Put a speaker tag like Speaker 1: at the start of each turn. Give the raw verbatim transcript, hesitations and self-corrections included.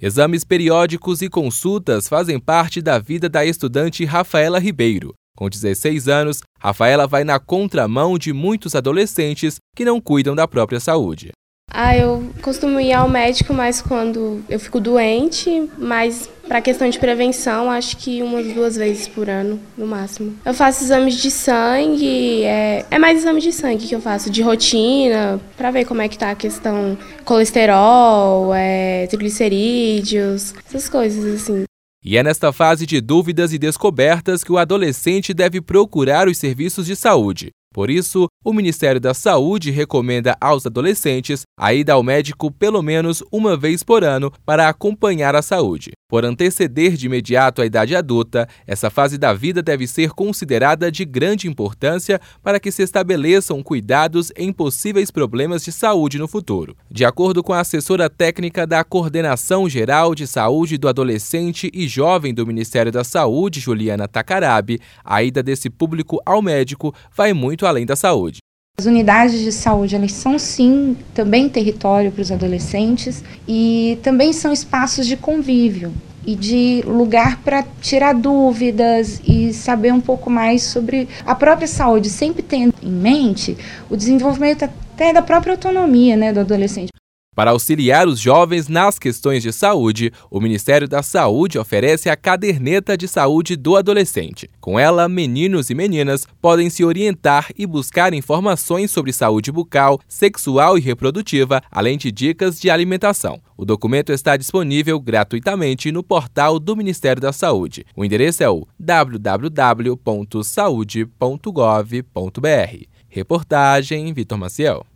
Speaker 1: Exames periódicos e consultas fazem parte da vida da estudante Rafaela Ribeiro. Com dezesseis anos, Rafaela vai na contramão de muitos adolescentes que não cuidam da própria saúde.
Speaker 2: Ah, eu costumo ir ao médico mais quando eu fico doente, mas para questão de prevenção, acho que umas duas vezes por ano, no máximo. Eu faço exames de sangue, é, é mais exame de sangue que eu faço, de rotina, para ver como é que tá a questão colesterol, é, triglicerídeos, essas coisas assim.
Speaker 1: E é nesta fase de dúvidas e descobertas que o adolescente deve procurar os serviços de saúde. Por isso, o Ministério da Saúde recomenda aos adolescentes a ida ao médico pelo menos uma vez por ano para acompanhar a saúde. Por anteceder de imediato a idade adulta, essa fase da vida deve ser considerada de grande importância para que se estabeleçam cuidados em possíveis problemas de saúde no futuro. De acordo com a assessora técnica da Coordenação Geral de Saúde do Adolescente e Jovem do Ministério da Saúde, Juliana Takarabi, a ida desse público ao médico vai muito além da saúde.
Speaker 3: As unidades de saúde, elas são sim também território para os adolescentes e também são espaços de convívio e de lugar para tirar dúvidas e saber um pouco mais sobre a própria saúde, sempre tendo em mente o desenvolvimento até da própria autonomia, né, do adolescente.
Speaker 1: Para auxiliar os jovens nas questões de saúde, o Ministério da Saúde oferece a Caderneta de Saúde do Adolescente. Com ela, meninos e meninas podem se orientar e buscar informações sobre saúde bucal, sexual e reprodutiva, além de dicas de alimentação. O documento está disponível gratuitamente no portal do Ministério da Saúde. O endereço é o w w w ponto saude ponto gov ponto b r. Reportagem Vitor Maciel.